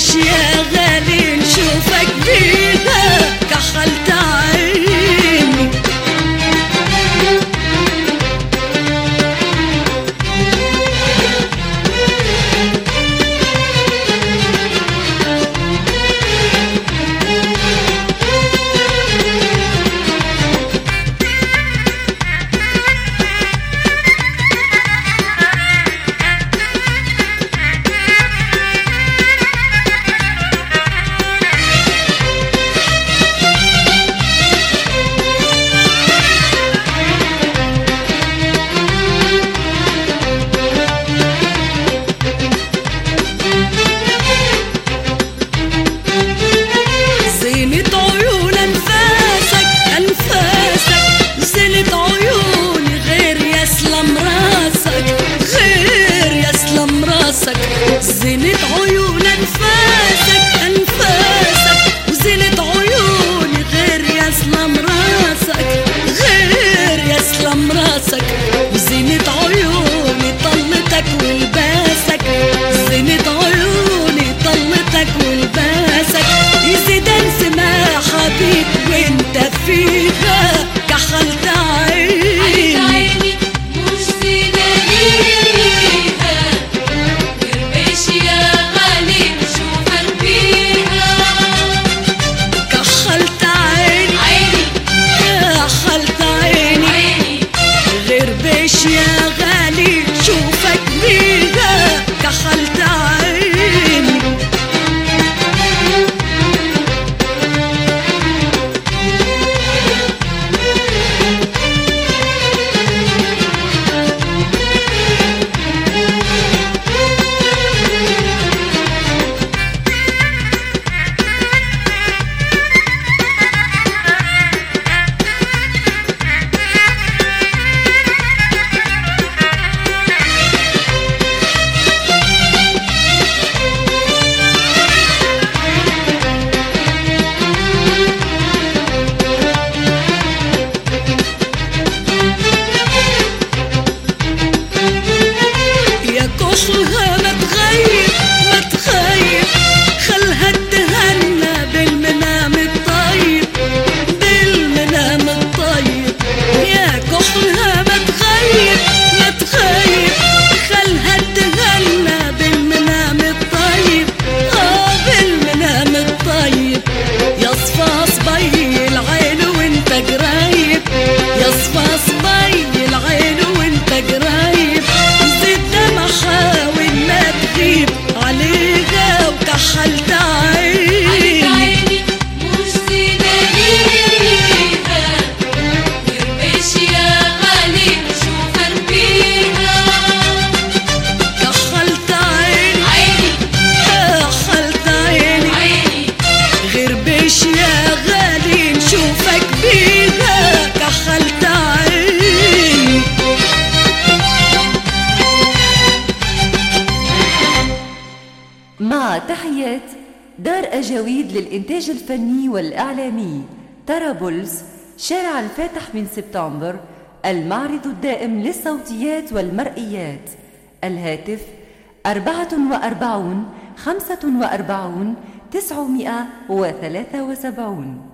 بيش يا غالي نشوفك بيها كحلت عيني. زينة عيون أنفاسك أنفاسك وزينة عيوني غير يسلم راسك غير يسلم راسك وزينة عيوني طلتك ولباسك زينة عيوني طلتك ولباسك يزيدن سماحة بيك وانت فيها كحلت عيني. يا غالي شوفك بيها كحلت عيني. كحلها ما تغيب ما تخيب خلها تهنى بالمنام الطيب بالمنام الطيب. يا كحلها ما تغيب ما تخيب خلها تهنى بالمنام الطيب بالمنام الطيب. يصفى صبي العين وانت قريب يصفى صبي العين وانت قريب. حاول ما تغيب عليها وكحلت عيني. مش زينة ليها يرمش يا غالي نشوفك بيها كحلت عيني كحلت عيني غير بيش يا غالي نشوفك بيها كحلت عيني. مع تحيات دار أجاويد للإنتاج الفني والإعلامي طرابلس شارع الفاتح من سبتمبر المعرض الدائم للصوتيات والمرئيات. الهاتف 44 45 973.